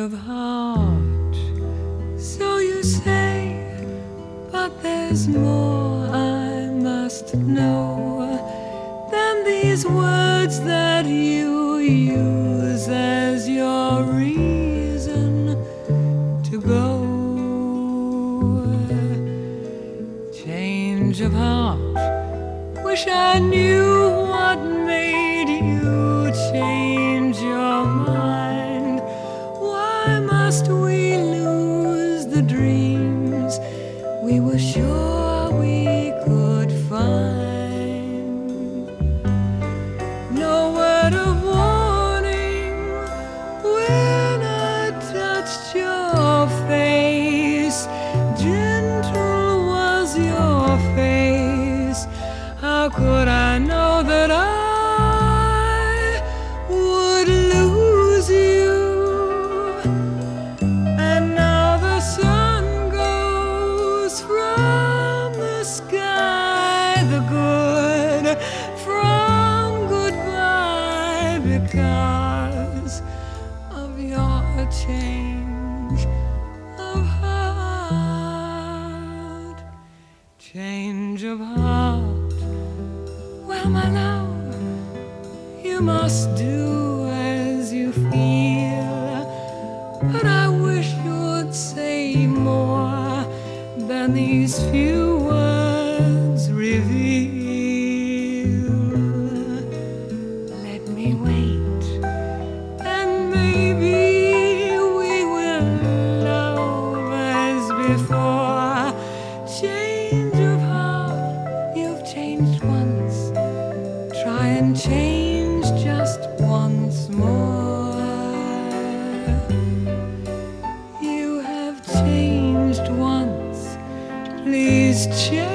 of heart, so you say, but there's more I must know than these words that you use as your reason to go. Change of heart, wish I knew what made you change your mind. Why must we lose the dreams we were sure we could find? No word of warning when I touched your face. Gentle was your face. How could I know that I would lose you? And now the sun goes from the sky, the good from goodbye, because of your change of heart. Change of heart. Well, my love, you must do as you feel, but I wish you'd say more than these few words reveal. Let me wait, and maybe we will love as before. Change of heart, you've changed once. Try and change just once more. You have changed once. Please change.